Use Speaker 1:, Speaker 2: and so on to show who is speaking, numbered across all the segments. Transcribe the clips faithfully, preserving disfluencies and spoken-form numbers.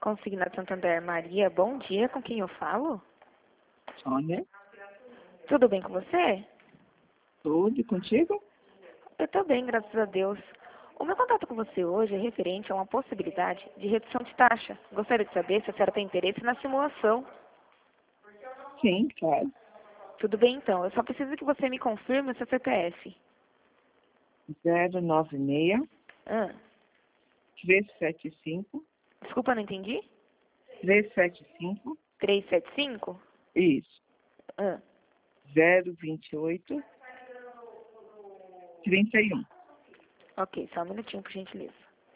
Speaker 1: Consignado Santander, Maria, bom dia, com quem eu falo?
Speaker 2: Sônia,
Speaker 1: Tudo bem com você?
Speaker 2: tudo contigo?
Speaker 1: Eu tô bem, graças a Deus. O meu contato com você hoje é referente a uma possibilidade de redução de taxa. Gostaria de saber se a senhora tem interesse na simulação.
Speaker 2: Sim, claro.
Speaker 1: Tudo bem, então. Eu só preciso que você me confirme o seu C P F.
Speaker 2: zero nove seis,
Speaker 1: Ah,
Speaker 2: três sete cinco,
Speaker 1: desculpa, não entendi?
Speaker 2: três sete cinco,
Speaker 1: trezentos e setenta e cinco?
Speaker 2: isso,
Speaker 1: Ah,
Speaker 2: zero vinte e oito, trinta e um.
Speaker 1: ok, só um minutinho, por gentileza.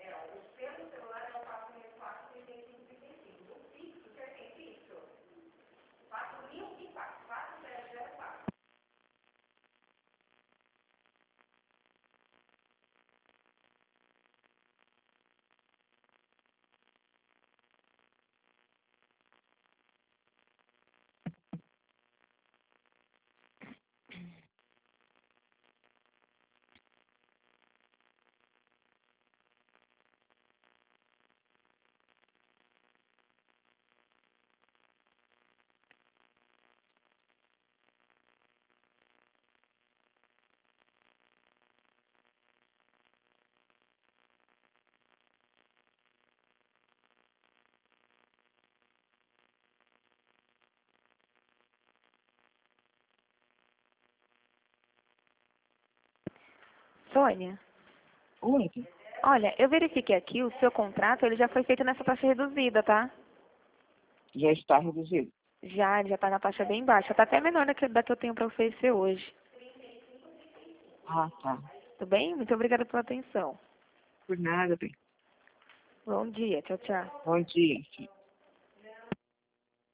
Speaker 1: Sônia,
Speaker 2: Oi,
Speaker 1: olha, eu verifiquei aqui, o seu contrato ele já foi feito nessa taxa reduzida, tá?
Speaker 2: já está reduzido.
Speaker 1: Já, ele já tá na taxa bem baixa. Tá até menor da que, da que eu tenho para oferecer hoje.
Speaker 2: Ah, tá.
Speaker 1: Tudo bem? Muito obrigada pela atenção.
Speaker 2: Por nada, bem.
Speaker 1: Bom dia, tchau, tchau.
Speaker 2: Bom dia, filho.